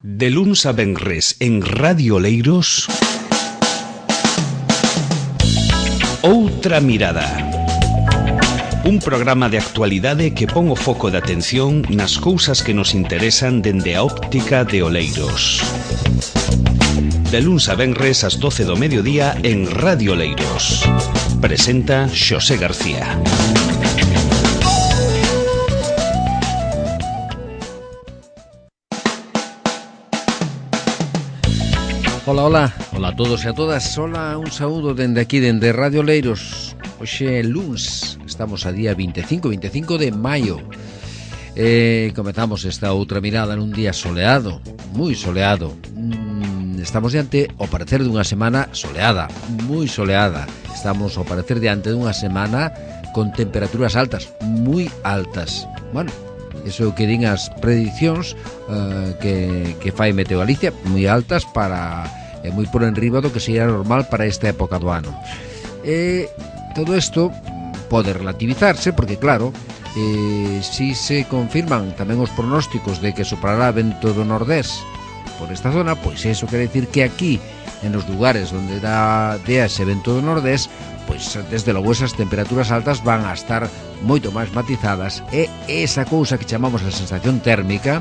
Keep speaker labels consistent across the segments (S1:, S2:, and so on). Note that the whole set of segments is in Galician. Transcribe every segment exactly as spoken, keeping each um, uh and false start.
S1: De luns a venres en Radio Oleiros, Outra Mirada. Un programa de actualidade que pon o foco de atención nas cousas que nos interesan dende a óptica de Oleiros. De luns a venres ás doce do mediodía en Radio Oleiros. Presenta Xosé García.
S2: Ola, ola, ola a todos e a todas. Ola, un saúdo dende aquí, dende Radio Oleiros. Hoxe é luns, estamos a día veinticinco, veinticinco de maio. eh, Comezamos esta outra mirada nun día soleado, moi soleado. mm, Estamos diante, ao parecer, dunha semana soleada, moi soleada. Estamos, ao parecer, diante dunha semana con temperaturas altas, moi altas. Bueno, iso é o que din as predicións uh, que, que fai Meteo Galicia, moi altas para é moi por enriba do que sería normal para esta época do ano. E todo isto pode relativizarse porque, claro, eh, si se confirman tamén os pronósticos de que soprará vento do nordés por esta zona, pois iso quere decir que aquí, en os lugares onde dá dea ese vento do nordés, pois desde logo esas temperaturas altas van a estar moito máis matizadas, e esa cousa que chamamos a sensación térmica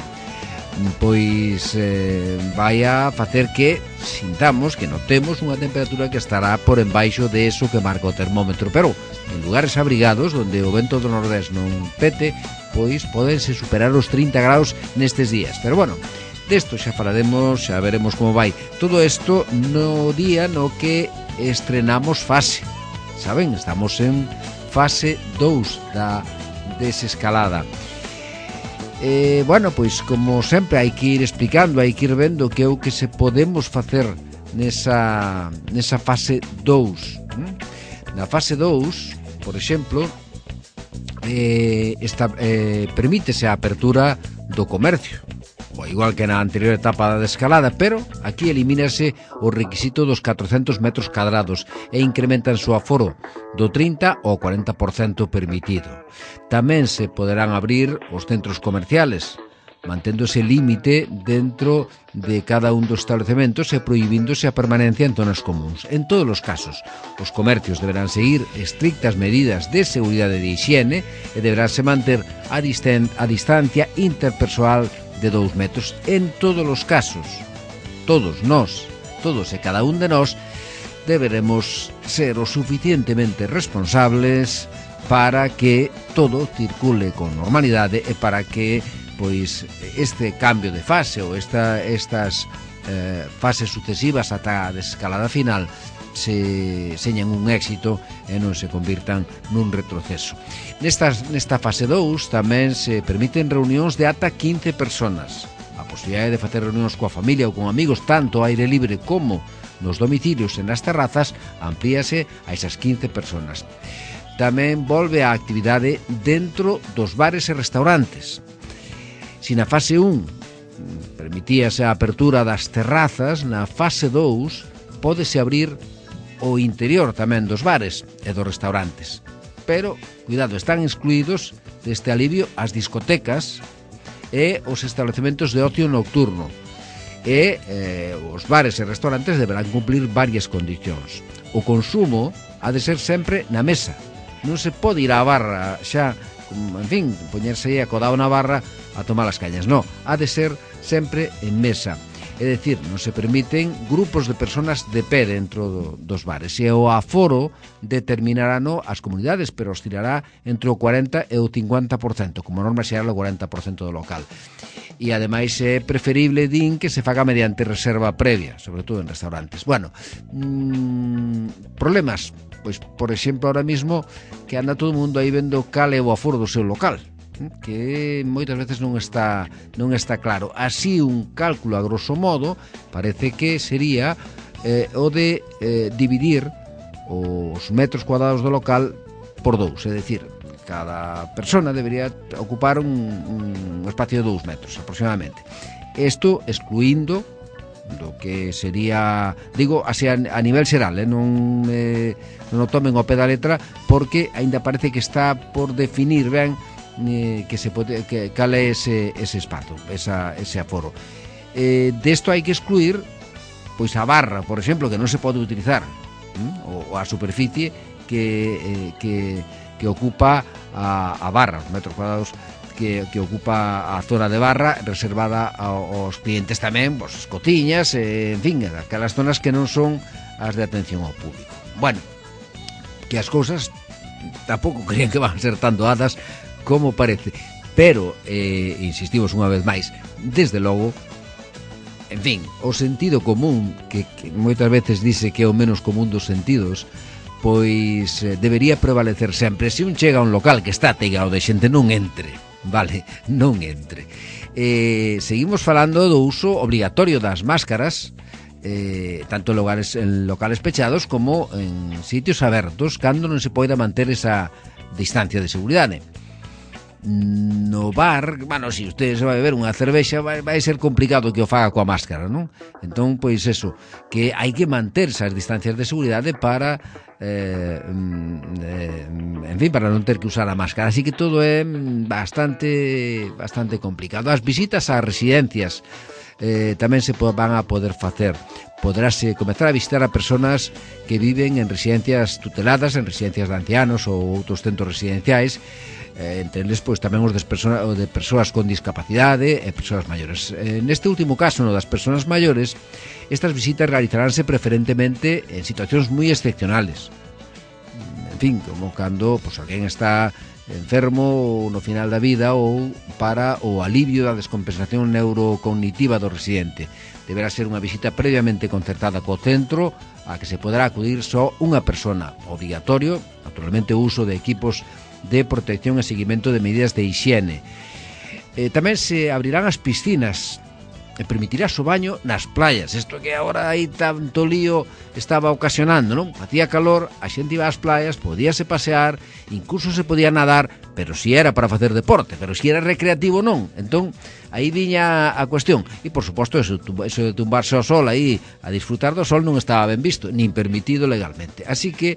S2: pois eh, vai a facer que sintamos, que notemos unha temperatura que estará por embaixo de eso que marca o termómetro, pero en lugares abrigados onde o vento do nordés non pete, pois podense superar os trinta graus nestes días. Pero bueno, desto xa falaremos, xa veremos como vai todo isto no día no que estrenamos fase. Saben, estamos en fase dous da desescalada. Eh, bueno, pois como sempre hai que ir explicando, hai que ir vendo que é o que se podemos facer nesa, nesa fase dous. Na fase dous, por exemplo, eh, esta, eh, permítese a apertura do comercio, o igual que na anterior etapa da desescalada, pero aquí elimínase o requisito dos catrocentos metros cadrados e incrementan o aforo do trinta ao cuarenta por cento permitido. Tamén se poderán abrir os centros comerciales, mantendo ese límite dentro de cada un dos establecementos e prohibíndose a permanencia en zonas comuns. En todos os casos, os comercios deberán seguir estrictas medidas de seguridade e de higiene e deberánse manter a, distan- a distancia interpersoal de dous metros. En todos os casos, todos nós, todos e cada un de nós, deberemos ser o suficientemente responsables para que todo circule con normalidade e para que pois este cambio de fase ou esta, estas eh, fases sucesivas ata a desescalada final se señan un éxito e non se convirtan nun retroceso. Nestas, nesta fase dous tamén se permiten reunións de ata quince personas. A posibilidade de facer reunións coa familia ou con amigos tanto ao aire libre como nos domicilios e nas terrazas amplíase a esas quince personas. Tamén volve a actividade dentro dos bares e restaurantes. Si na fase un permitíase a apertura das terrazas, na fase dous pódese abrir o interior tamén dos bares e dos restaurantes. Pero, cuidado, están excluídos deste alivio as discotecas e os establecementos de ocio nocturno. E eh, os bares e restaurantes deberán cumplir varias condicións. O consumo ha de ser sempre na mesa. Non se pode ir á barra xa, en fin, poñerse aí acodado na barra a tomar as cañas. Non, ha de ser sempre en mesa. É dicir, non se permiten grupos de personas de pé dentro do, dos bares. E o aforo determinarano as comunidades, pero oscilará entre o cuarenta e o cincuenta por cento, como norma xeral o cuarenta por cento do local. E ademais é preferible, din, que se faga mediante reserva previa, sobre todo en restaurantes. Bueno, mmm, problemas, pois, por exemplo, ahora mismo que anda todo o mundo aí vendo cal é o aforo do seu local, que moitas veces non está non está claro. Así, un cálculo a grosso modo parece que sería eh, o de eh, dividir os metros cuadrados do local por dous, é dicir, cada persona debería ocupar un, un espacio de dous metros aproximadamente. Isto excluindo do que sería, digo, así a, a nivel xeral, eh, non, eh, non o tomen ao pé da letra, porque aínda parece que está por definir ben eh, que se pode, que cal é ese, ese espazo, esa, ese aforo. eh, desto hai que excluir pois a barra, por exemplo, que non se pode utilizar, ¿m? ou, ou a superficie que, eh, que, que ocupa a, a barra, os metros cuadrados que, que ocupa a zona de barra reservada aos clientes tamén, pois, as cociñas, eh, en fin, aquelas zonas que non son as de atención ao público. Bueno, que as cousas tampouco creían que van a ser tan doadas como parece, pero eh, insistimos unha vez máis, desde logo, en fin, o sentido común, que, que moitas veces dice que é o menos común dos sentidos, pois eh, debería prevalecer sempre. Se un chega a un local que está ateigado de xente, non entre, vale, non entre. Eh, seguimos falando do uso obligatorio das máscaras, eh, tanto en locales, en locales pechados como en sitios abertos, cando non se poida manter esa distancia de seguridade. No bar, bueno, se si usted se vai beber unha cervexa, vai, vai ser complicado que o faga coa máscara, non? Entón, pois eso, que hai que manter esas distancias de seguridade para eh, eh, en fin, para non ter que usar a máscara. Así que todo é bastante bastante complicado. As visitas ás residencias eh, tamén se van a poder facer. Podráse comezar a visitar a persoas que viven en residencias tuteladas, en residencias de ancianos ou outros centros residenciais, eh, entre eles pois, tamén os de, persona, o de persoas con discapacidade e persoas maiores. Eh, neste último caso, no das persoas maiores, estas visitas realizaránse preferentemente en situacións moi excepcionales. En fin, como cando pois, alguén está enfermo no final da vida ou para o alivio da descompensación neurocognitiva do residente. Deberá ser unha visita previamente concertada co centro a que se poderá acudir só unha persona. Obligatorio, naturalmente, o uso de equipos de protección e seguimento de medidas de higiene. Eh, tamén se abrirán as piscinas e permitirás o baño nas playas. Isto que agora aí tanto lío estaba ocasionando, non? Facía calor, a xente iba ás playas, podíase pasear, incluso se podía nadar, pero si era para facer deporte, pero si era recreativo non. Entón, aí viña a cuestión. E, por suposto, eso, eso de tumbarse ao sol aí a disfrutar do sol non estaba ben visto, nin permitido legalmente. Así que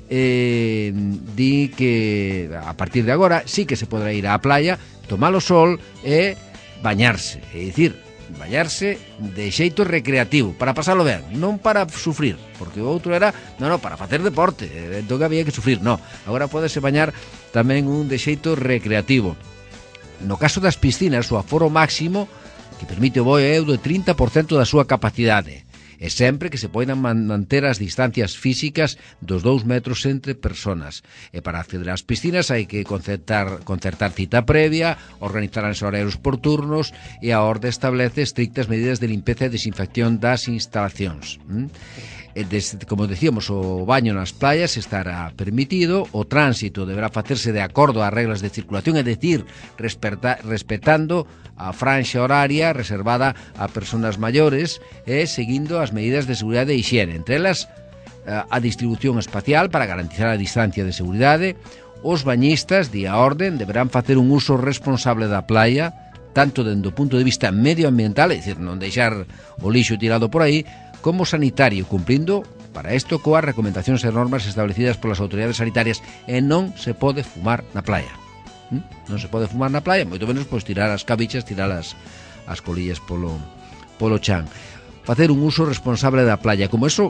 S2: eh, di que a partir de agora sí que se podrá ir á playa, tomar o sol e bañarse. É dicir, bañarse de xeito recreativo, para pasalo ben, non para sufrir, porque o outro era, non, non, para facer deporte, entón que había que sufrir, non. Agora podese bañar tamén un de xeito recreativo. No caso das piscinas, o aforo máximo que permite o boio é o de trinta por cento da súa capacidade, e sempre que se poidan manter as distancias físicas dos dous metros entre personas. E para acceder ás piscinas hai que concertar, concertar cita previa, organizaránse horarios por turnos e a orde establece estrictas medidas de limpeza e desinfección das instalacións. ¿Mm? Des, como decíamos, o baño nas playas estará permitido, o tránsito deberá facerse de acordo ás reglas de circulación, é dicir, respeta, respetando a franxa horaria reservada a persoas maiores e seguindo as medidas de seguridade e higiene, entre elas a distribución espacial para garantizar a distancia de seguridade. Os bañistas, di a orden, deberán facer un uso responsable da playa, tanto dende o punto de vista medioambiental, é dicir, non deixar o lixo tirado por aí, como sanitario, cumplindo para isto coas recomendacións e normas establecidas polas autoridades sanitarias, e non se pode fumar na playa. ¿Mm? Non se pode fumar na playa, moito menos pois tirar as cabichas, tirar as, as colillas polo, polo chan. Facer un uso responsable da playa, como eso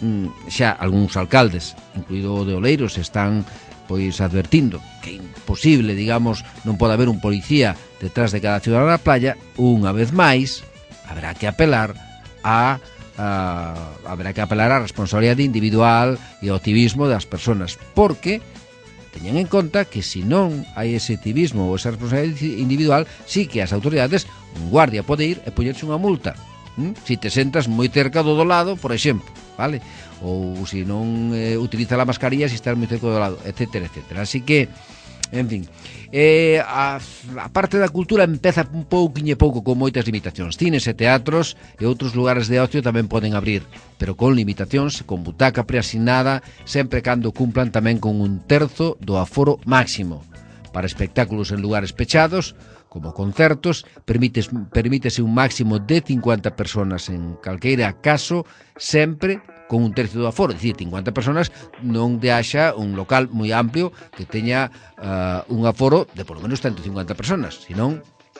S2: xa algúns alcaldes, incluído o de Oleiros, están pois advertindo que é imposible, digamos, non pode haber un policía detrás de cada cidadán na playa. Unha vez máis haberá que apelar a Uh, haberá que apelar á responsabilidade individual e ao civismo das persoas, porque teñan en conta que se non hai ese civismo ou esa responsabilidade individual, sí que as autoridades, un guardia pode ir e poñerse unha multa, ¿Mm? si te sentas moi cerca do do lado, por exemplo, vale? Ou se non eh, utiliza a mascarilla se estás moi cerca do lado, etcétera, etcétera. Así que, en fin, eh, a, a parte da cultura empeza un pouquiño e pouco con moitas limitacións. Cines e teatros e outros lugares de ocio tamén poden abrir, pero con limitacións, con butaca preasignada, sempre cando cumplan tamén con un terzo do aforo máximo. Para espectáculos en lugares pechados, como concertos, permites, permítese un máximo de cincuenta personas en calqueira caso, sempre con un tercio do aforo, é dicir, cincuenta personas, non de haxa un local moi amplio que teña uh, un aforo de por lo menos ciento cincuenta personas, senón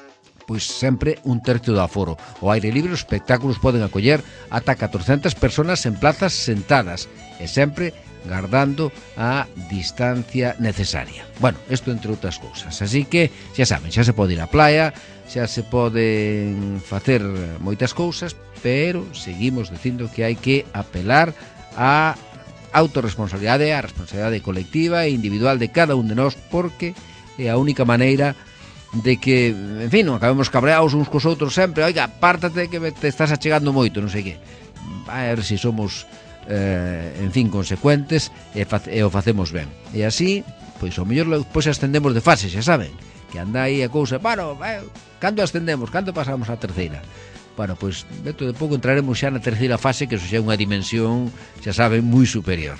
S2: pois sempre un tercio do aforo. O aire libre, os espectáculos poden acoller ata catorcentas persoas en plazas sentadas e sempre guardando a distancia necesaria. Bueno, isto entre outras cousas. Así que, xa saben, xa se pode ir á playa, xa se poden facer moitas cousas, pero seguimos dicindo que hai que apelar á autorresponsabilidade, á responsabilidade colectiva e individual de cada un de nós, porque é a única maneira de que, en fin, non acabemos cabreados uns cos outros sempre. Oiga, apártate que te estás achegando moito, non sei que. A ver se somos eh, en fin, consecuentes e, fa- e o facemos ben. E así, pois ao mellor pois ascendemos de fase, xa saben, que anda aí a cousa, bueno, eh, cando ascendemos, cando pasamos á terceira? Bueno, pois dentro de pouco entraremos xa na terceira fase, que eso xa é unha dimensión, xa saben, moi superior.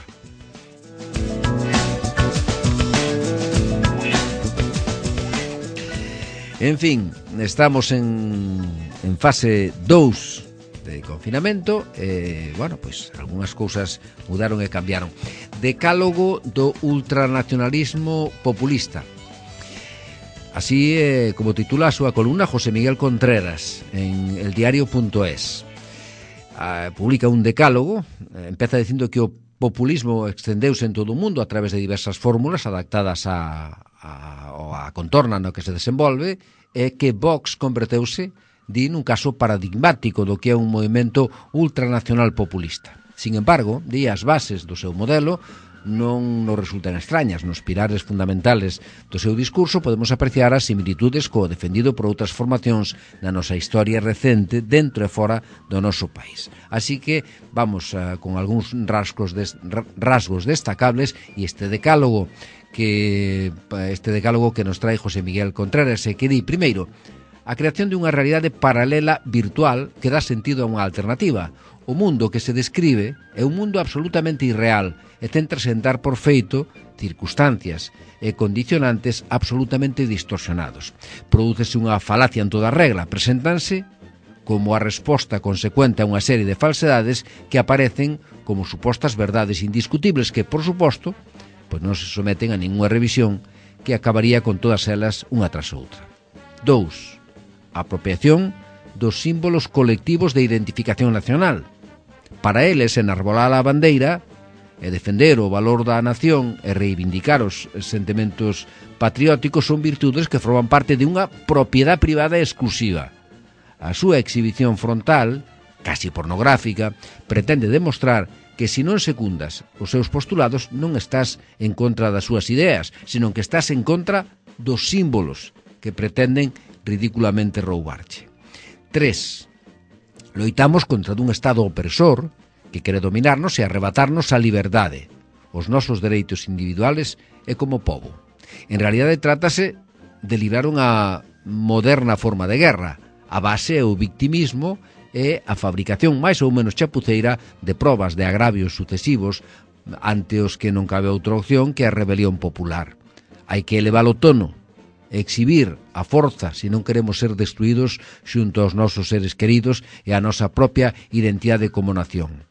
S2: En fin, estamos en, en fase dous de confinamento e, bueno, pois algunhas cousas mudaron e cambiaron. Decálogo do ultranacionalismo populista. Así eh, como titula a súa columna José Miguel Contreras en eldiario punto es. Ah, publica un decálogo, eh, empeza dicindo que o populismo extendeuse en todo o mundo a través de diversas fórmulas adaptadas a, a, a contorna no que se desenvolve, e que Vox converteuse di nun caso paradigmático do que é un movimento ultranacional populista. Sin embargo, di as bases do seu modelo non nos resultan extrañas. Nos pilares fundamentales do seu discurso podemos apreciar as similitudes co defendido por outras formacións na nosa historia recente dentro e fora do noso país. Así que vamos uh, con algúns rasgos, des, rasgos destacables, e este decálogo que este decálogo que nos trae José Miguel Contreras, e que di, primeiro, a creación de unha realidade paralela virtual que dá sentido a unha alternativa. O mundo que se describe é un mundo absolutamente irreal e ten presentar por feito circunstancias e condicionantes absolutamente distorsionados. Prodúcese unha falacia en toda regla, preséntanse como a resposta consecuente a unha serie de falsedades que aparecen como supostas verdades indiscutibles que, por suposto, pois non se someten a ninguna revisión, que acabaría con todas elas unha tras outra. Dous, a apropiación dos símbolos colectivos de identificación nacional. Para eles, enarbolar a bandeira e defender o valor da nación e reivindicar os sentimentos patrióticos son virtudes que forman parte de unha propiedade privada exclusiva. A súa exhibición frontal, casi pornográfica, pretende demostrar que se non secundas os seus postulados non estás en contra das súas ideas, senón que estás en contra dos símbolos que pretenden ridiculamente roubarche. Tres, loitamos contra dun Estado opresor que quere dominarnos e arrebatarnos a liberdade, os nosos dereitos individuales e como pobo. En realidade trátase de librar unha moderna forma de guerra. A base é o victimismo e a fabricación máis ou menos chapuceira de probas de agravios sucesivos ante os que non cabe outra opción que a rebelión popular. Hai que elevar o tono, exhibir a forza se non queremos ser destruídos xunto aos nosos seres queridos e a nosa propia identidade como nación.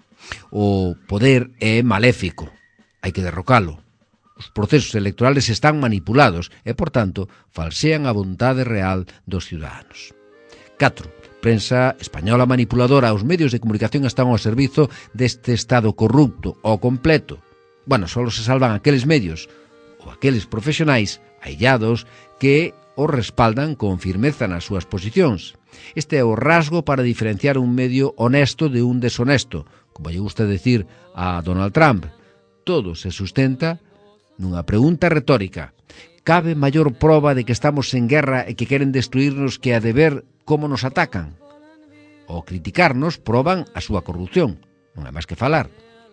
S2: O poder é maléfico, hai que derrocalo. Os procesos electorales están manipulados e, por tanto, falsean a vontade real dos ciudadanos. catro. Prensa española manipuladora. Os medios de comunicación están ao servizo deste Estado corrupto ao completo. Bueno, só se salvan aqueles medios ou aqueles profesionais aillados que o respaldan con firmeza nas súas posicións. Este é o rasgo para diferenciar un medio honesto de un deshonesto, como lle gusta decir a Donald Trump. Todo se sustenta nunha pregunta retórica. Cabe maior proba de que estamos en guerra e que queren destruirnos que a de ver como nos atacan? Ao criticarnos proban a súa corrupción, non hai máis que falar.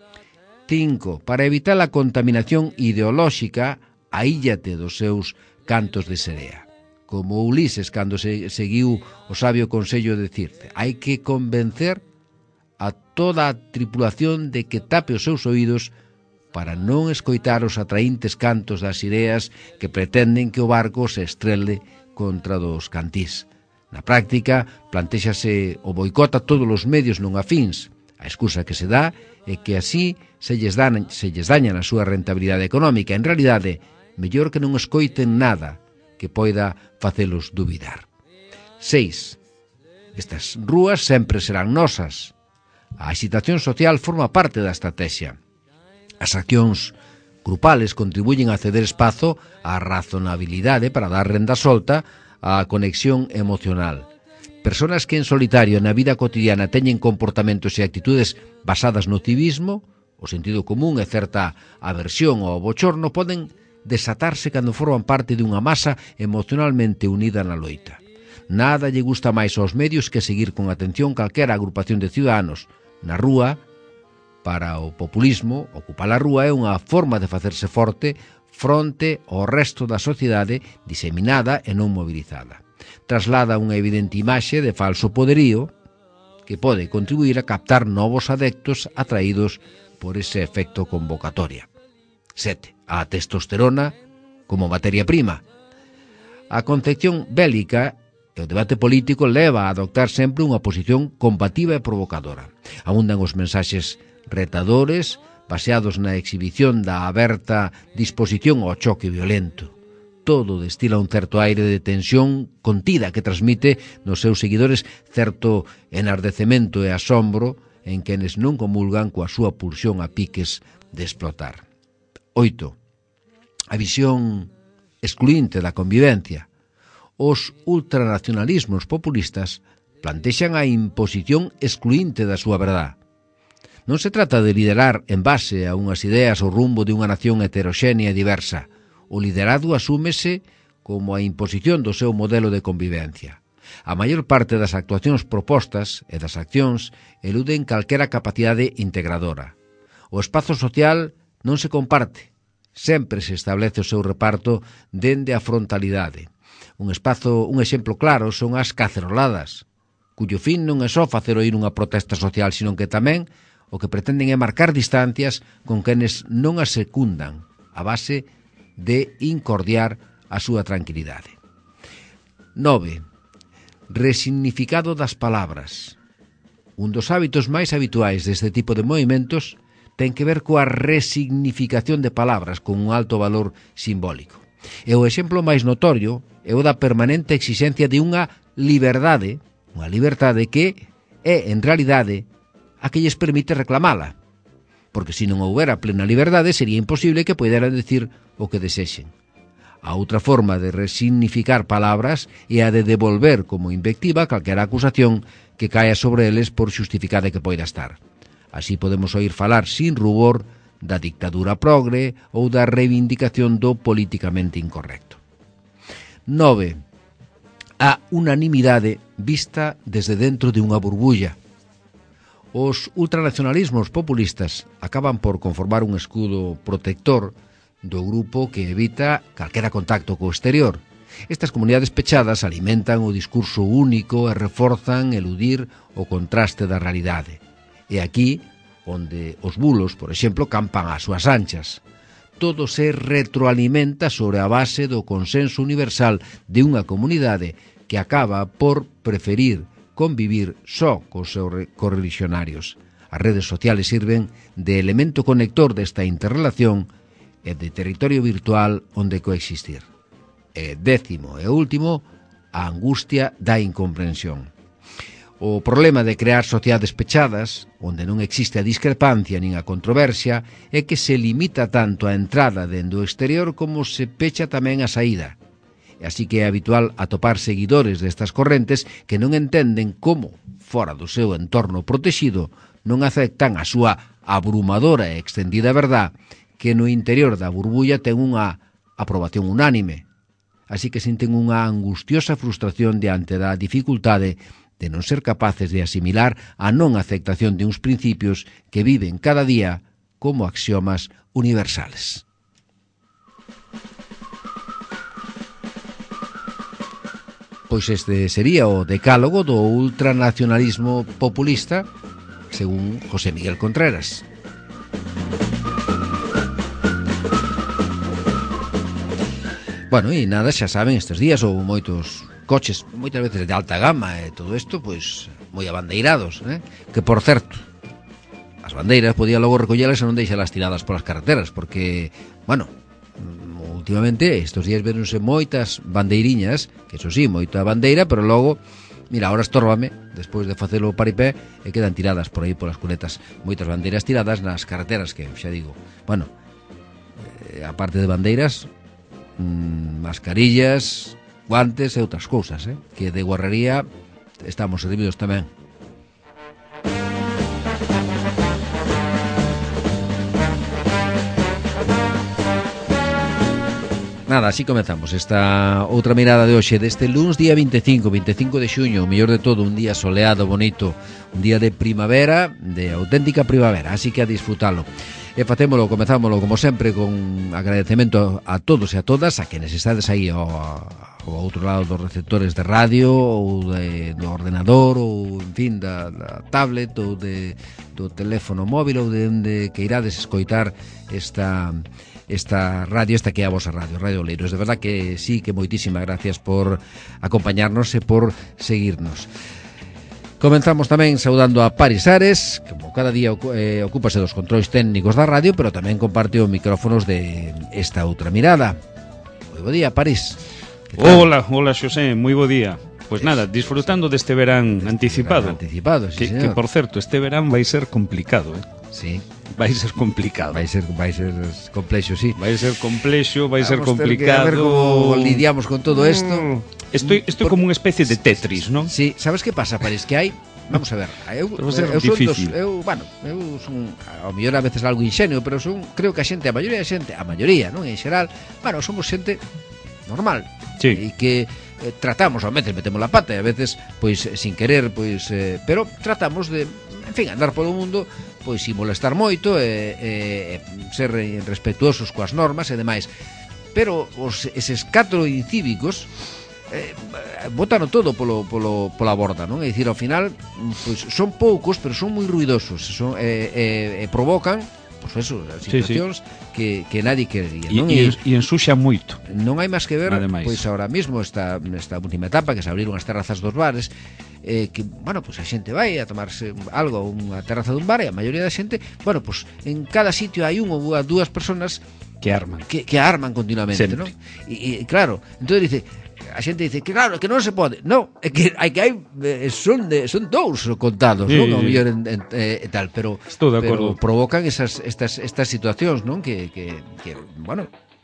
S2: Cinco. Para evitar a contaminación ideolóxica, aíllate dos seus cantos de serea. Como Ulises cando se seguiu o sabio consello de dicirte, hai que convencer a toda a tripulación de que tape os seus oídos para non escoitar os atraíntes cantos das ideas que pretenden que o barco se estrele contra dos cantís. Na práctica, plantéxase o boicot a todos os medios non afíns. A excusa que se dá é que así se lles, dan, se lles daña a súa rentabilidade económica. En realidade, mellor que non escoiten nada que poida facelos dubidar. Seis. Estas rúas sempre serán nosas. A axitación social forma parte da estrategia. As accións grupales contribuyen a ceder espazo á razonabilidade para dar renda solta á conexión emocional. Personas que en solitario na vida cotidiana teñen comportamentos e actitudes basadas no civismo, o sentido común e certa aversión ao bochorno poden desatarse cando forman parte dunha masa emocionalmente unida na loita. Nada lle gusta máis aos medios que seguir con atención calquera agrupación de ciudadanos. Na rúa, para o populismo, ocupar a rúa é unha forma de facerse forte fronte ao resto da sociedade diseminada e non mobilizada. Traslada unha evidente imaxe de falso poderío que pode contribuir a captar novos adeptos atraídos por ese efecto convocatoria. Sete. A testosterona como materia prima. A concepción bélica e o debate político leva a adoptar sempre unha posición combativa e provocadora. Abundan os mensaxes retadores baseados na exhibición da aberta disposición ao choque violento. Todo destila un certo aire de tensión contida que transmite nos seus seguidores certo enardecemento e asombro en quenes non comulgan coa súa pulsión a piques de explotar. Oito. A visión excluinte da convivencia. Os ultranacionalismos populistas plantexan a imposición excluinte da súa verdad. Non se trata de liderar en base a unhas ideas ou rumbo de unha nación heteroxénea e diversa. O liderado asúmese como a imposición do seu modelo de convivencia. A maior parte das actuacións propostas e das accións eluden calquera capacidade integradora. O espazo social non se comparte. Sempre se establece o seu reparto dende a frontalidade. Un espazo, un exemplo claro son as caceroladas, cuyo fin non é só facer oír unha protesta social, sino que tamén o que pretenden é marcar distancias con quenes non as secundan, a base de incordiar a súa tranquilidade. Nove. Resignificado das palabras. Un dos hábitos máis habituais deste tipo de movimentos ten que ver coa resignificación de palabras con un alto valor simbólico. E o exemplo máis notorio é o da permanente exixencia de unha liberdade, unha liberdade que é, en realidade, a que lles permite reclamala. Porque se non houbera plena liberdade, sería imposible que poderan decir o que desexen. A outra forma de resignificar palabras é a de devolver como invectiva calquera acusación que caia sobre eles por xustificada que poida estar. Así podemos oír falar sin rubor da dictadura progre ou da reivindicación do políticamente incorrecto. Nove. A unanimidade vista desde dentro de unha burbulla. Os ultranacionalismos populistas acaban por conformar un escudo protector do grupo que evita calquera contacto co exterior. Estas comunidades pechadas alimentan o discurso único e reforzan eludir o contraste da realidade. E aquí onde os bulos, por exemplo, campan ás súas anchas. Todo se retroalimenta sobre a base do consenso universal de unha comunidade que acaba por preferir convivir só cos seus correligionarios. As redes sociales sirven de elemento conector desta interrelación e de territorio virtual onde coexistir. E décimo e último, a angustia da incomprensión. O problema de crear sociedades pechadas, onde non existe a discrepancia nin a controversia, é que se limita tanto a entrada dende o exterior como se pecha tamén a saída. E así que é habitual atopar seguidores destas correntes que non entenden como, fora do seu entorno protexido, non aceptan a súa abrumadora e extendida verdad que no interior da burbulla ten unha aprobación unánime. Así que sinten unha angustiosa frustración diante da dificultade de non ser capaces de asimilar a non aceptación de uns principios que viven cada día como axiomas universales. Pois este sería o decálogo do ultranacionalismo populista, según José Miguel Contreras. Bueno, e nada, xa saben, estes días houve moitos coches, moitas veces de alta gama e todo isto, pois, moi abandeirados, eh? Que, por certo, as bandeiras podía logo recollelas e non deixalas tiradas polas carreteras, porque, bueno, últimamente estos días veronse moitas bandeiriñas, que eso sí, moita bandeira, pero logo, mira, ahora estórbame, despois de facelo paripé, e quedan tiradas por aí polas cunetas, moitas bandeiras tiradas nas carreteras, que xa digo, bueno, eh, a parte de bandeiras, mmm, mascarillas, guantes e outras cousas, eh, que de guarrería estamos servidos tamén. Nada, así comezamos esta outra mirada de hoxe deste luns día veinticinco, veinticinco de xuño, o mellor de todo, un día soleado, bonito, un día de primavera, de auténtica primavera, así que a disfrutalo. E facémolo, comezámolo como sempre con agradecemento a todos e a todas, a quenes estades aí ao, ao outro lado dos receptores de radio ou de, do ordenador ou, en fin, da, da tablet ou de, do teléfono móvil ou de onde que irades escoitar esta... esta radio, esta que é a vosa radio, Radio Oleiros. De verdad que sí, que moitísimas gracias por acompañarnos e por seguirnos. Comenzamos tamén saudando a Paris Ares, que como cada día eh, ocúpase dos controis técnicos da radio, pero tamén comparte os micrófonos de esta outra mirada. Moi bo día, Paris.
S3: Hola, hola, Xosé, moi bo día. Pois nada, disfrutando deste verán anticipado.
S2: Verán anticipado, sí,
S3: que,
S2: señor.
S3: Que, por certo, este verán vai ser complicado, eh?
S2: Sí.
S3: Vai ser complicado.
S2: Vai ser, vai ser complexo, sí.
S3: Vai ser complexo, vai
S2: Vamos
S3: ser complicado.
S2: A ver como lidiamos con todo isto.
S3: Mm, estoy estoy Por... como unha especie de Tetris, non?
S2: Sí, sabes que pasa, Parece que hai. Vamos a ver, eu,
S3: Pero vai ser
S2: eu son
S3: difícil.
S2: dos, eu, bueno, eu son ao mellor a veces algo inxenio, pero son, creo que a xente, a maioría da xente, a maioría, non, en xeral, bueno, somos xente normal.
S3: Sí.
S2: E que eh, tratamos, a veces metemos la pata, e a veces pois sin querer, pois eh, pero tratamos de, en fin, andar polo mundo pois sin molestar moito e, e, e ser respetuosos coas normas e demais. Pero os eses catro incívicos eh, botano todo polo, polo, pola borda, non? É dicir, ao final pois son poucos, pero son moi ruidosos, son, e, e, e provocan pois eso, situacións sí, sí. que, que nadie querería, non?
S3: E, e ensuxa moito.
S2: Non hai máis que ver,
S3: Ademais.
S2: Pois ahora mismo esta, nesta última etapa que se abriron as terrazas dos bares, eh, que, bueno, pois a xente vai a tomarse algo a unha terraza dun bar e a maioría da xente, bueno, pois en cada sitio hai un ou dúas personas
S3: que arman.
S2: Que, que arman continuamente,
S3: non?
S2: E, e claro, entón dice, a xente dice que claro, que non se pode. Non, é que hai que hai son de son dous contados, sí, non? O mellor en, en, en, en tal, pero pero provocan esas estas estas situacións, non? Que que que bueno,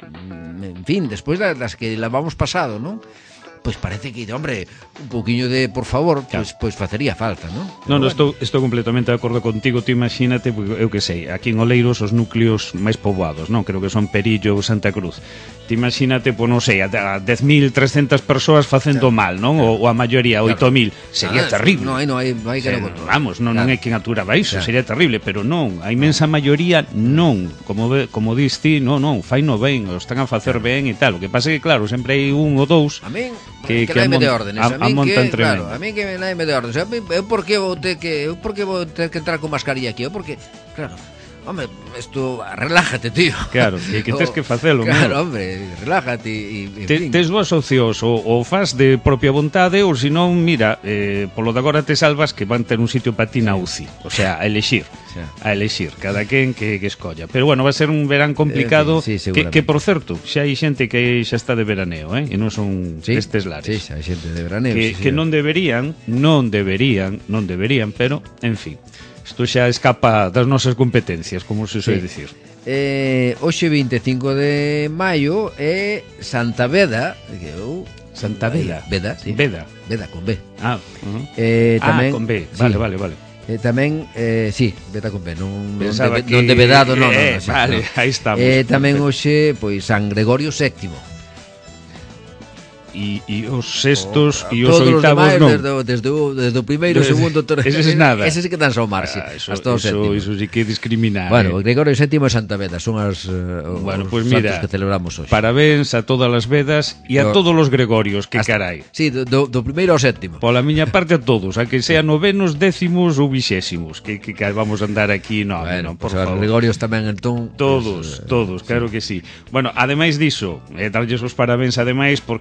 S2: en fin, despois das que la vamos pasado, non? Pois parece que, hombre, un pouquiño de, por favor, pois, pois facería falta, non?
S3: Non, no, bueno. estou, estou completamente de acordo contigo. Tú imagínate, eu que sei, aquí en Oleiros os núcleos máis poboados, non? Creo que son Perillo ou Santa Cruz. Te imagínate, pois non sei, a dez mil trescentas persoas facendo claro, mal, non? Claro. Ou, ou a maioría, oito mil. Sería ah, terrible.
S2: Non hai, non hai, non hai que
S3: o sea, vamos, non, claro. non é quen aturaba iso, claro. Sería terrible, pero non, a inmensa maioría non. Como como dis ti, non, non, fai no ben, o están a facer claro. ben e tal. O que pasa é que, claro, sempre hai un ou dous
S2: a min,
S3: que,
S2: que, que amon, de órdenes, a,
S3: a, a montan
S2: que,
S3: tremendo.
S2: Claro, a min que naime de órdenes. Eu por que vou ter que eu por que vou ter que entrar con mascarilla aquí? Eu porque, claro, hombre, esto, relájate, tío.
S3: Claro, que, que tens que facelo.
S2: Claro, mano. Hombre, relájate e, en
S3: te,
S2: fin.
S3: Tes dúas opcións, ou, ou faz de propia vontade, ou senón, mira, eh, polo de agora te salvas que van ter un sitio para ti na U C I. O sea, a elexir. Sí. A elexir, cada quen que, que escolla. Pero bueno, va a ser un verán complicado, eh, sí, que, que por certo, xa hai xente que xa está de veraneo, eh? E non son
S2: sí,
S3: estes lares.
S2: Sí, xa hai xente de veraneo.
S3: Que,
S2: sí,
S3: que
S2: sí.
S3: non deberían, non deberían, non deberían, pero, en fin. Isto xa escapa das nosas competencias, como se soe sí. dicir.
S2: Eh, hoxe veinticinco de maio é Santa Veda, que eu
S3: Santa Veda.
S2: Veda, sí.
S3: Veda.
S2: Veda con B.
S3: Ah, uh-huh.
S2: eh, tamén,
S3: ah, con B. Vale, sí. vale, vale.
S2: Eh, tamén, eh, sí, Veda con B, non, non, de,
S3: que...
S2: non de vedado, non, non,
S3: eh,
S2: non,
S3: vale,
S2: no.
S3: aí estamos.
S2: Eh, tamén hoxe, pois, San Gregorio sétimo.
S3: E, e os sextos
S2: oh,
S3: e os oitavos non.
S2: Desde, desde, o, desde o primeiro,
S3: desde,
S2: segundo, ter...
S3: Eses nada.
S2: Eses sí que dan ao mar, sí.
S3: Ah, eso,
S2: hasta o sétimo.
S3: Eso sí que discriminar.
S2: Bueno,
S3: eh.
S2: o Gregorio sétimo e Santa Veda son as uh,
S3: bueno,
S2: os
S3: pues
S2: santos
S3: mira,
S2: que celebramos hoxe.
S3: Parabéns a todas as Vedas e a no, todos os Gregorios, que hasta, carai.
S2: Sí, do, do primeiro ao sétimo.
S3: Pola miña parte a todos, a que sean novenos, décimos ou vixésimos, que, que, que vamos a andar aquí, no,
S2: bueno,
S3: no, por
S2: pues
S3: favor.
S2: Os Gregorios tamén, entón...
S3: Todos, pues, todos, claro sí. que sí. Bueno, ademais diso, eh, darlles os parabéns ademais porque menudo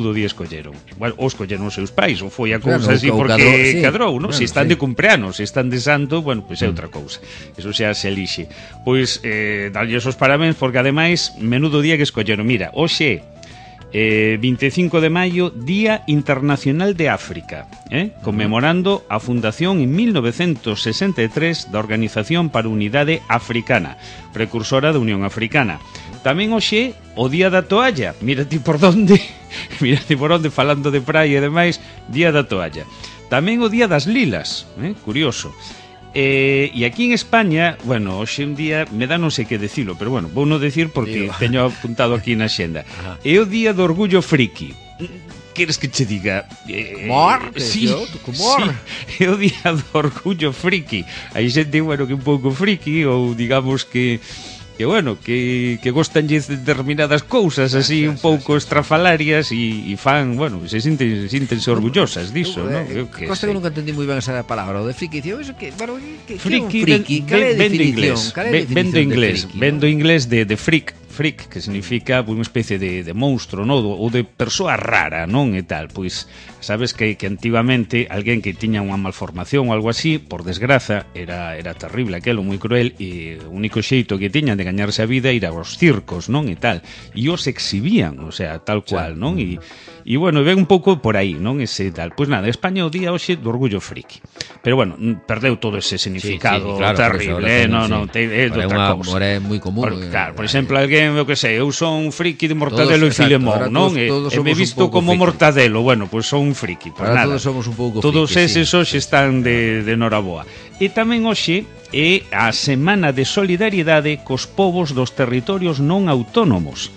S3: menudo día escolleron. Bueno, ou escolleron os seus pais, ou foi a
S2: Claro,
S3: cousa así
S2: ou
S3: porque
S2: cadrou, sí.
S3: cadrou, non?
S2: Bueno,
S3: Se están
S2: sí.
S3: de cumpleanos, se están de santo, bueno, pois é outra cousa. Eso xa se elixe. Pois, eh, darlle os parabéns, porque ademais, menudo día que escolleron. Mira, hoxe Eh, vinte e cinco de maio, Día Internacional de África, eh? conmemorando a fundación en mil novecientos sesenta e tres da Organización para a Unidade Africana, precursora da Unión Africana. Tamén hoxe o Día da Toalla. Mira ti por onde, mira ti por onde, falando de praia e demais, Día da Toalla. Tamén o Día das Lilas, eh? curioso. Eh, e aquí en España, bueno, hoxe un día me dá non sei que decilo, pero bueno, vou non decir porque Digo. teño apuntado aquí na xenda. É o Día do Orgullo Friki. Queres que che diga?
S2: Eh, Mor,
S3: sí,
S2: yo, sí,
S3: é o Día do Orgullo Friki. Hai xente, bueno, que un pouco friki, ou digamos que que bueno, que, que gostanlle determinadas cousas así un pouco estrafalarias e, e fan, bueno, se sinten, sintense orgullosas diso, non?
S2: Eu que Costa que nunca entendí moi ben esa palabra, o de friki, tío, eso que, bueno, que,
S3: friki,
S2: que é un friki, cal é a definición?
S3: Vendo inglés, vendo inglés de, de freak, freak, que significa unha especie de, de monstro, non? Ou de persoa rara, non? E tal, pois sabes que, que antigamente alguén que tiña unha malformación ou algo así, por desgraza, era, era terrible aquelo, moi cruel, e o único xeito que tiñan de gañarse a vida era aos circos, non? E tal, e os exhibían, o sea, tal cual, non? E, e bueno, ven un pouco por aí, non? Ese tal, pois nada, España o día hoxe do orgullo friki, pero bueno, perdeu todo ese significado sí, sí, claro, terrible, eh? Non, non, te, é de outra cousa.
S2: É moi común.
S3: Por, claro, por exemplo, alguén, eu que sei, eu son friki de Mortadelo e Filemón, non? E, e me visto como friki. Mortadelo, bueno, pois pues son un friki, pues nada.
S2: Todos somos un pouco
S3: todos
S2: friki,
S3: eses sí. Hoxe están de, de noraboa. E tamén hoxe é a Semana de Solidariedade cos povos dos territorios non autónomos.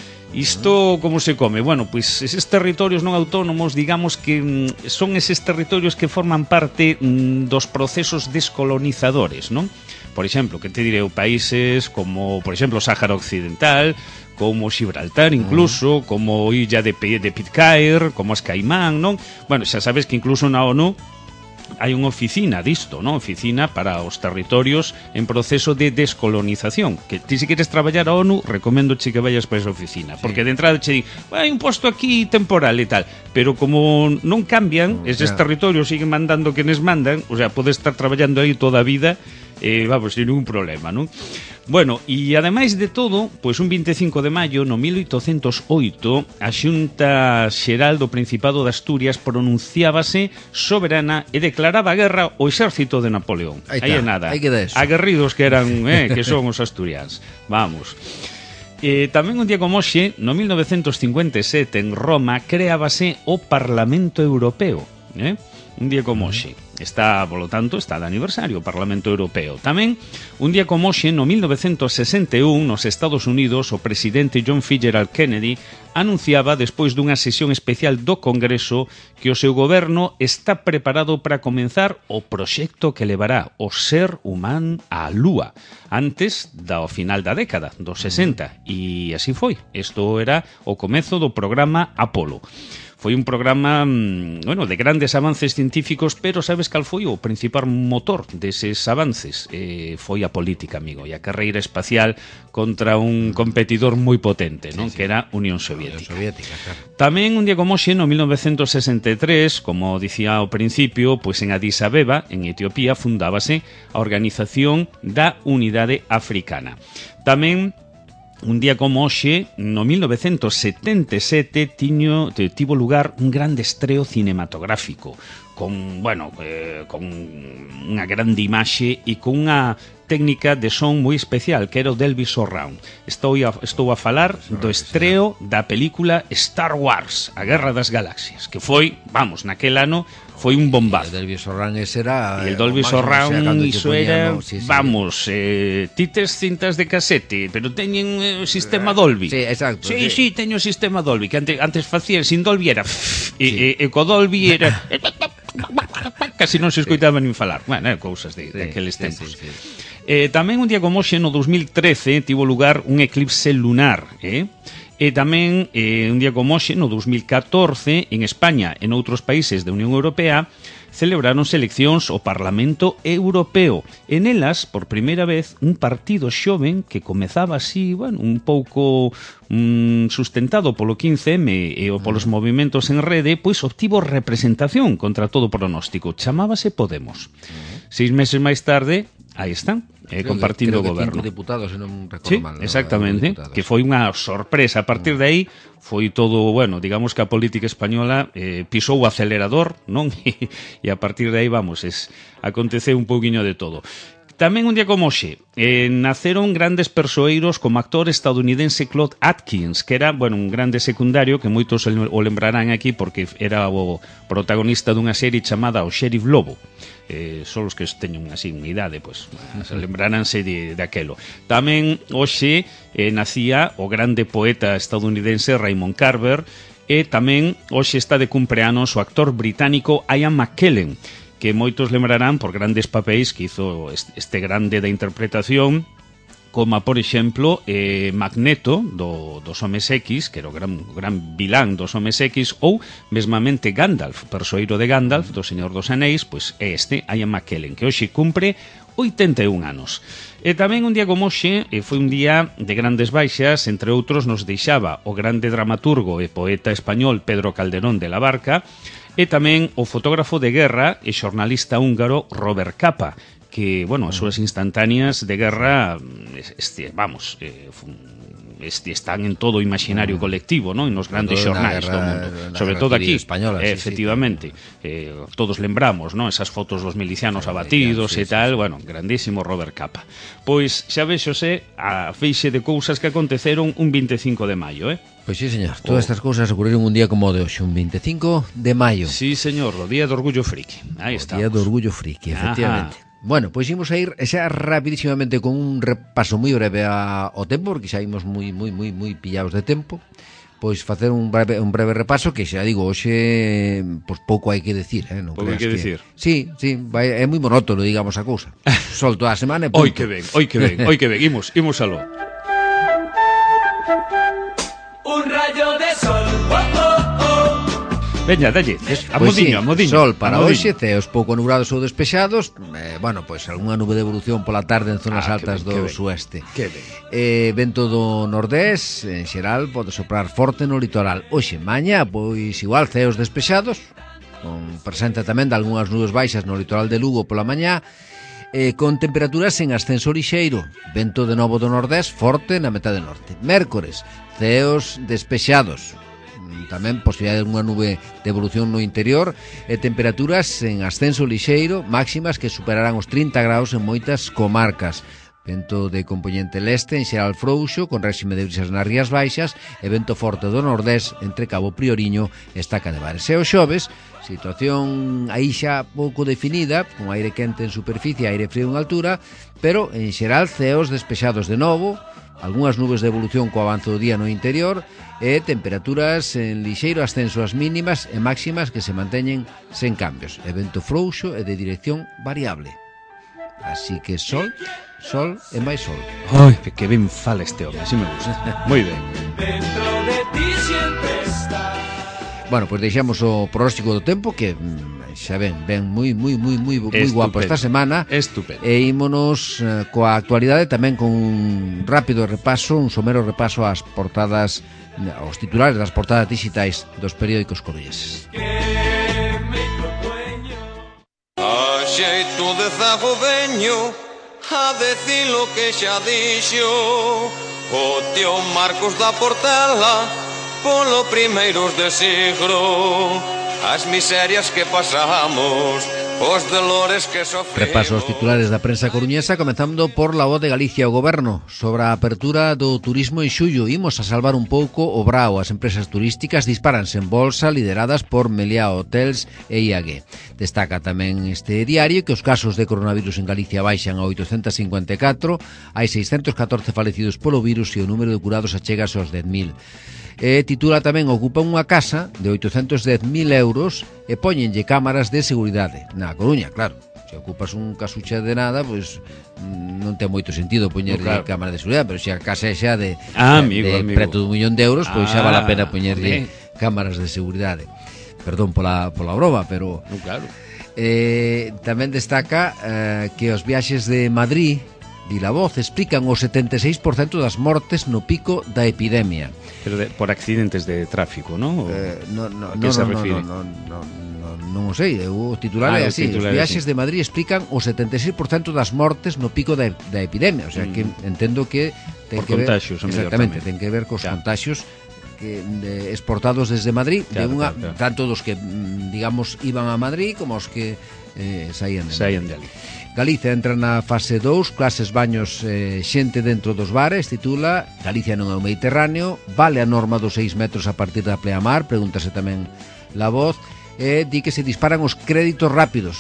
S3: Isto como se come? Bueno, pois eses territorios non autónomos, digamos que mm, son eses territorios que forman parte mm, dos procesos descolonizadores, non? Por exemplo, que te direu, países como, por exemplo, Sáhara Occidental, como Gibraltar incluso, mm. como Illa de, de Pitcairn, como as Caimán, non? Bueno, xa sabes que incluso na ONU hai unha oficina disto, non? Oficina para os territorios en proceso de descolonización, que ti se queres traballar a ONU, recoméndoche que vayas para esa oficina, sí. Porque de entrada che di, hai un posto aquí temporal e tal, pero como non cambian, eses yeah. territorios siguen mandando quenes mandan, o sea, podes estar traballando aí toda a vida, eh, vamos, sin ningún problema, non? Bueno, e ademais de todo, pois un vinte e cinco de maio, no mil oitocentos oito, a Xunta Xeral do Principado de Asturias pronunciábase soberana e declaraba a guerra ao exército de Napoleón. Aí, aí é nada.
S2: Aí queda eso.
S3: Aguerridos que eran, eh, que son os asturianos. Vamos. Eh, tamén un día como hoxe, no mil novecentos cincuenta e sete, en Roma, creábase o Parlamento Europeo, eh? Un día como hoxe. Está, polo tanto, está de aniversario o Parlamento Europeo. Tamén, un día como hoxe, no mil novecentos sesenta e un, nos Estados Unidos, o presidente John Fitzgerald Kennedy anunciaba, despois dunha sesión especial do Congreso, que o seu goberno está preparado para comenzar o proxecto que levará o ser humano á Lúa, antes do final da década, dos sesenta. E así foi. Isto era o comezo do programa Apolo. Foi un programa, bueno, de grandes avances científicos, pero sabes cal foi o principal motor deses avances? Eh, foi a política, amigo, e a carreira espacial contra un competidor moi potente, non? Sí, sí. Que era Unión Soviética.
S2: Unión Soviética, claro.
S3: Tamén un día como hoxe, no mil novecentos sesenta e tres, como dicía ao principio, pois en Addis Abeba, en Etiopía, fundábase a Organización da Unidade Africana. Tamén un día como hoxe, no mil novecentos setenta e sete, tiño, tivo lugar un grande estreo cinematográfico con, bueno, eh, con unha grande imaxe e con unha técnica de son moi especial, que era o Dolby Surround. Estou a, estou a falar do estreo da película Star Wars, a Guerra das Galaxias, que foi, vamos, naquel ano foi un bombazo.
S2: E o Dolby Surround ese era...
S3: E el Dolby Surround, iso era, sí, sí, vamos, eh, tites cintas de casete, pero teñen o eh, sistema Dolby.
S2: Sí, exacto.
S3: Sí, sí, sí, teño o sistema Dolby, que antes, antes facía sin Dolby era... E, sí. e, e co Dolby era... casi non se escoitaba nin falar. Bueno, eh, cousas de, sí, de aqueles tempos. Sí, sí, sí. Eh, tamén un día como hoxe, no dos mil trece, tivo lugar un eclipse lunar, eh? E tamén, eh, un día como hoxe, no dos mil catorce, en España e noutros países da Unión Europea, celebráronse eleccións ao Parlamento Europeo. En elas, por primeira vez, un partido xoven que comezaba así, bueno, un pouco mm, sustentado polo quince eme e o polos movimentos en rede, pois obtivo representación contra todo pronóstico. Chamábase Podemos. Seis meses máis tarde, aí están, eh, compartindo o goberno.
S2: Cinco diputados, se non recordo
S3: Sí,
S2: mal.
S3: exactamente, que foi unha sorpresa. A partir de aí foi todo, bueno, digamos que a política española eh, pisou o acelerador, non? E a partir de aí, vamos, es, aconteceu un pouquiño de todo. Tamén un día como hoxe, eh, naceron grandes persoeiros como actor estadounidense Claude Atkins, que era, bueno, un grande secundario que moitos o lembrarán aquí porque era o protagonista dunha serie chamada O Sheriff Lobo. Eh, só os que teñen así unha idade, pois, pues, lembraránse de, de aquelo. Tamén hoxe eh, nacía o grande poeta estadounidense Raymond Carver, e tamén hoxe está de cumpleanos o actor británico Ian McKellen, que moitos lembrarán por grandes papéis que hizo este grande da interpretación, como, por exemplo, eh, Magneto do, dos Homes X, que era o gran, gran vilán dos Homes X, ou mesmamente Gandalf, persoeiro de Gandalf, do Señor dos Anéis, pois é este, Ian McKellen, que hoxe cumpre oitenta e un anos. E tamén un día como hoxe eh, foi un día de grandes baixas, entre outros nos deixaba o grande dramaturgo e poeta español Pedro Calderón de la Barca, e tamén o fotógrafo de guerra e xornalista húngaro Robert Capa, que, bueno, as súas instantáneas de guerra, este, vamos, eh, este, están en todo o imaginario colectivo, non? En os grandes xornais do mundo, sobre todo aquí,
S2: española,
S3: eh,
S2: sí,
S3: efectivamente, sí. Eh, todos lembramos, non? Esas fotos dos milicianos abatidos
S2: sí,
S3: e tal, sí, bueno, grandísimo Robert Capa. Pois xa vexose a feixe de cousas que aconteceron un veinticinco de maio, eh?
S2: Pois sí, señor, todas estas cousas ocurriron un día como o de hoxe, un veinticinco de maio.
S3: Sí, señor, o Día do Orgullo Friki. Aí está.
S2: O Día do Orgullo Friki, efectivamente. Ajá. Bueno, pois imos a ir xa rapidísimamente con un repaso moi breve ao tempo, porque xa imos moi moi moi moi pillados de tempo. Pois facer un breve un breve repaso que xa digo, hoxe pois pouco hai que decir, eh, non
S3: pouco hai que, que decir.
S2: Sí, sí, vai, é moi monótono, digamos a cousa. Sol toda a semana e punto.
S3: Oi que ben, oi que ben, oi que ben, imos, imos aló.
S4: Un rayo de sol, oh, oh, oh.
S3: Veña, dalle, a
S2: pois
S3: modiño,
S2: sí,
S3: a modiño.
S2: Sol para
S3: hoxe,
S2: ceos pouco nublados ou despexados, eh, bueno, pois algunha nube de evolución pola tarde en zonas
S3: ah,
S2: altas
S3: ben,
S2: do sueste.
S3: Que ben.
S2: Eh, vento do nordés, en xeral, pode soprar forte no litoral. Hoxe, mañá, pois igual ceos despexados, con presenta tamén de algunhas nubes baixas no litoral de Lugo pola mañá, eh, con temperaturas en ascenso lixeiro, vento de novo do nordés forte na metade norte. Mércores, ceos despexados, tamén posibilidade de unha nube de evolución no interior, e temperaturas en ascenso lixeiro, máximas que superarán os trinta graus en moitas comarcas. Vento de componente leste, en xeral frouxo, con réxime de brisas nas rías baixas, e vento forte do nordés entre Cabo Prioriño e Estaca de Bares. E o xoves, situación aí xa pouco definida, con aire quente en superficie e aire frío en altura, pero en xeral ceos despexados de novo, algunhas nubes de evolución co avance do día no interior e temperaturas en lixeiro ascenso ás mínimas e máximas que se manteñen sen cambios. E vento frouxo e de dirección variable. Así que sol, sol e máis sol.
S3: Ai, que ben fala este home, así me gusta. Moi ben.
S4: Dentro de ti siempre está.
S2: Bueno, pois pues deixamos o pronóstico do tempo que xa ven, ven moi moi moi moi moi guapo esta semana.
S3: Estupendo.
S2: E ímonos uh, coa actualidade tamén con un rápido repaso, un somero repaso ás portadas, aos titulares das portadas digitais dos periódicos coruñeses.
S5: A xeito de zago veño a decir lo que xa dixo o tío Marcos da Portela polo primeiros de siglo, as miserias que pasamos, os dolores que sofrimos.
S2: Repaso os titulares da prensa coruñesa, comenzando por La Voz de Galicia. O goberno sobre a apertura do turismo en xullo. Imos a salvar un pouco o brao. As empresas turísticas disparanse en bolsa, lideradas por Meliá Hotels e I A G. Destaca tamén este diario que os casos de coronavirus en Galicia baixan a oitocentos cincuenta e catro, hai seiscentos catorce falecidos polo virus e o número de curados achegase aos dez mil. E titula tamén: ocupa unha casa de oitocentos dez mil euros e poñenlle cámaras de seguridade. Na Coruña, claro. Se ocupas un casucha de nada, pois non ten moito sentido poñerlle no, claro, cámaras de seguridade, pero se a casa é xa de,
S3: ah,
S2: de,
S3: amigo,
S2: de
S3: amigo.
S2: preto dun millón de euros, pois xa
S3: ah,
S2: vale a pena poñerlle
S3: okay.
S2: cámaras de seguridade. Perdón pola, pola broma, pero...
S3: No, claro.
S2: Eh, tamén destaca eh, que os viaxes de Madrid, di La Voz, explican o setenta e seis por cento das mortes no pico da epidemia.
S3: Pero de, por accidentes de tráfico, non?
S2: Eh, no, no,
S3: a que
S2: no,
S3: se
S2: no,
S3: refire?
S2: no, no, no, non o sei, o titular
S3: Ah,
S2: é
S3: o
S2: así. Os
S3: titular é
S2: viaxes
S3: así.
S2: de Madrid explican o setenta e seis por cento das mortes no pico da, da epidemia. O sea,
S3: Mm.
S2: que entendo que ten
S3: Por
S2: que ver,
S3: contaxios, o mellor
S2: exactamente,
S3: tamén.
S2: ten que ver cos
S3: Claro.
S2: contaxios que de, exportados desde Madrid, de
S3: Claro,
S2: unha,
S3: claro, claro.
S2: tanto dos que mm, digamos iban a Madrid como os que eh, saían de
S3: Saían de ali.
S2: Galicia entra na fase dous, clases, baños, eh, xente dentro dos bares, titula Galicia non é o Mediterráneo, vale a norma dos seis metros a partir da pleamar, pregúntase tamén La Voz, e di que se disparan os créditos rápidos.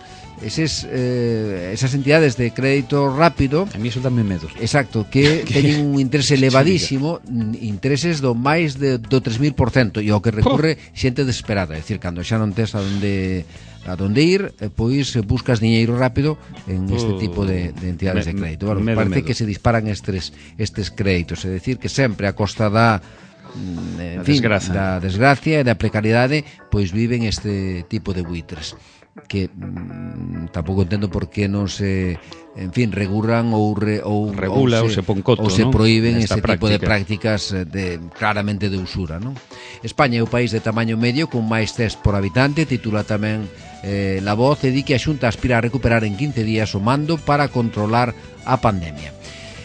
S2: Eses, eh, esas entidades de crédito rápido,
S3: A mí eso dame medo.
S2: exacto, que teñen un interese elevadísimo, intereses do máis de, do tres mil por cento, e ao que recurre xente desesperada, é dicir, cando xa non tes a donde a donde ir, eh, pois eh, buscas diñeiro rápido en este
S3: Oh,
S2: tipo de, de entidades
S3: me-
S2: de crédito. Bueno,
S3: medo,
S2: parece
S3: medo.
S2: que se disparan estes estes créditos, é dicir, que sempre a costa da mm, en
S3: A
S2: fin,
S3: desgraza.
S2: da desgracia e da precariedade, pois viven este tipo de buitres que mm, tampouco entendo por que non se, en fin, regulan ou re, ou
S3: Regula ou se pon coto,
S2: ou se
S3: non?
S2: prohíben
S3: Nesta
S2: ese tipo de
S3: práctica.
S2: prácticas eh, de claramente de usura, non? España é o país de tamaño medio con máis test por habitante, titula tamén eh, La Voz, e di que a Xunta aspira a recuperar en quince días o mando para controlar a pandemia.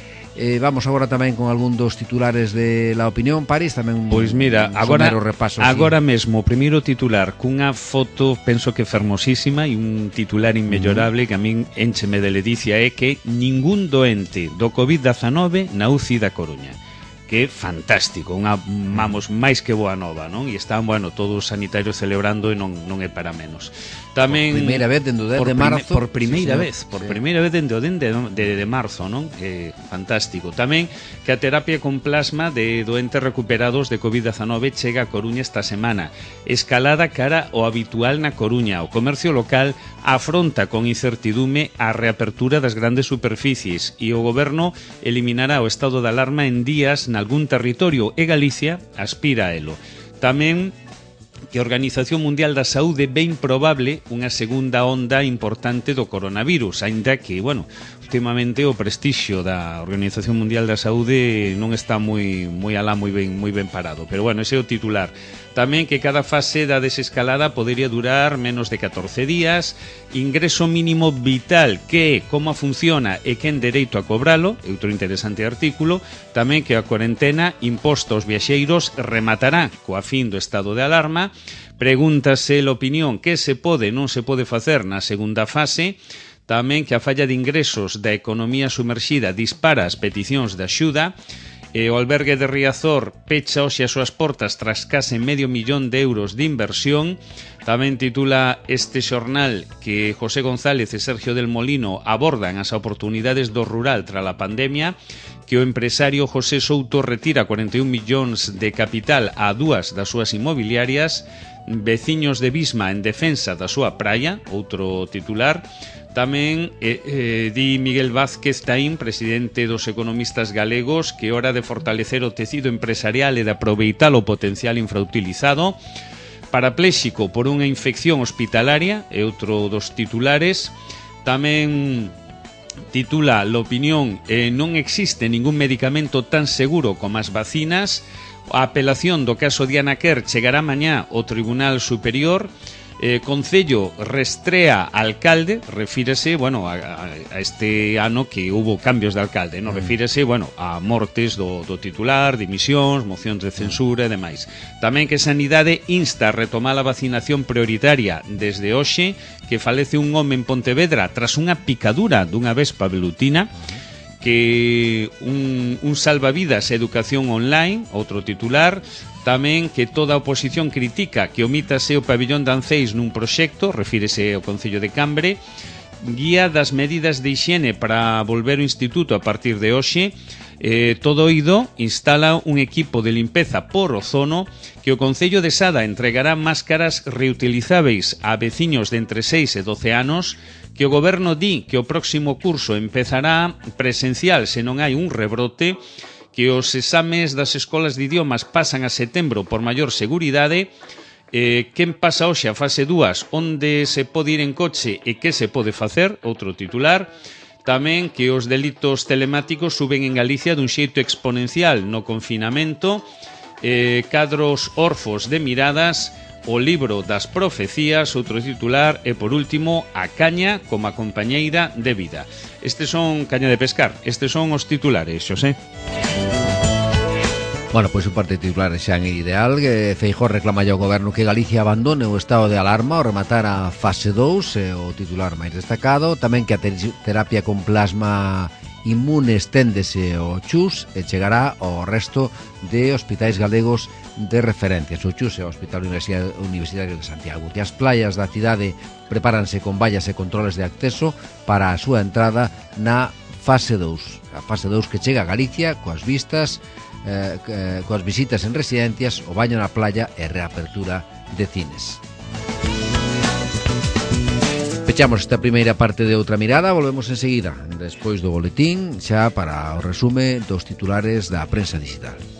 S2: Eh, vamos agora tamén con algún dos titulares de La Opinión, París, tamén un,
S3: Pois mira,
S2: un
S3: agora
S2: somero repaso.
S3: agora
S2: así.
S3: mesmo o primeiro titular cunha foto, penso que fermosísima e un titular inmellorable que a min encheme de ledicia é que ningún doente do covid dezanove na U C I da Coruña. Que é fantástico, unha, vamos, máis que boa nova, non? E están, bueno, todos os sanitarios celebrando e non, non é para menos. Tamén
S2: Por primeira vez dende o dez
S3: por
S2: de
S3: prime-
S2: marzo.
S3: Por primeira
S2: Sí,
S3: vez,
S2: señor.
S3: por
S2: Sí.
S3: primeira vez dende o dende de, de marzo, non? Que fantástico. Tamén que a terapia con plasma de doentes recuperados de covid dezanove chega a Coruña esta semana. Escalada cara ao habitual na Coruña. O comercio local afronta con incertidume a reapertura das grandes superficies e o goberno eliminará o estado de alarma en días nalgún territorio e Galicia aspira a elo. Tamén que a Organización Mundial da Saúde ve improbable unha segunda onda importante do coronavirus, aínda que, bueno, últimamente o prestixio da Organización Mundial da Saúde non está moi moi alá, moi ben, moi ben parado, pero bueno, ese é o titular. Tamén que cada fase da desescalada podería durar menos de catorce días, ingreso mínimo vital, que, como funciona e quen dereito a cobralo, é outro interesante artículo. Tamén que a cuarentena imposta aos viaxeiros rematará coa fin do estado de alarma. Pregúntase a opinión que se pode e non se pode facer na segunda fase. Tamén que a falla de ingresos da economía sumerxida dispara as peticións de axuda. E o albergue de Riazor pecha hoxe as súas portas tras case medio millón de euros de inversión. Tamén titula este xornal que José González e Sergio del Molino abordan as oportunidades do rural tras a pandemia, que o empresario José Souto retira cuarenta e un millóns de capital a dúas das súas inmobiliarias. Veciños de Bisma en defensa da súa praia, outro titular. Tamén eh, eh, di Miguel Vázquez Taín, presidente dos economistas galegos, que é hora de fortalecer o tecido empresarial e de aproveitar o potencial infrautilizado. Parapléxico por unha infección hospitalaria é outro dos titulares. Tamén titula La Opinión, eh, non existe ningún medicamento tan seguro como as vacinas. A apelación do caso Diana Quer chegará mañá ao Tribunal Superior. Eh, Concello restrea alcalde, refírese, bueno, a, a, a este ano que hubo cambios de alcalde, non? Refírese, bueno, a mortes do, do titular, dimisións, mocións de censura e demais. Tamén que Sanidade insta a retomar a vacinación prioritaria desde hoxe, que falece un home en Pontevedra tras unha picadura dunha vespa velutina. Que un, un salvavidas e educación online, outro titular. Tamén que toda a oposición critica que omítase o pabillón de Anceis nun proxecto, refírese ao Concello de Cambre. Guía das medidas de hixiene para volver ao instituto a partir de hoxe. Eh, todo oído instala un equipo de limpeza por ozono, que o Concello de Sada entregará máscaras reutilizáveis a veciños de entre seis e doce anos, que o goberno di que o próximo curso empezará presencial se non hai un rebrote, que os exames das escolas de idiomas pasan a setembro por maior seguridade, Eh, quen pasa hoxe a fase dúas, onde se pode ir en coche e que se pode facer, outro titular. Tamén que os delitos telemáticos suben en Galicia dun xeito exponencial no confinamento. Eh, cadros orfos de miradas, o libro das profecías, outro titular, e por último, a caña como a compañeira de vida. Estes son caña de pescar, estes son os titulares, Xosé.
S2: Bueno, pois o parte de titulares xa en ideal, que Feijóo reclama ao goberno que Galicia abandone o estado de alarma ao rematar a fase dous, é o titular máis destacado. Tamén que a terapia con plasma inmune esténdese ao Chus e chegará ao resto de hospitais galegos de referencia. O Chus é o Hospital Universitario de Santiago. Que as playas da cidade prepáranse con vallas e controles de acceso para a súa entrada na fase dous. A fase dous que chega a Galicia coas vistas, eh, eh, coas visitas en residencias, o baño na playa e reapertura de cines. Pechamos esta primeira parte de Outra Mirada, volvemos enseguida, despois do boletín, xa para o resume dos titulares da prensa digital.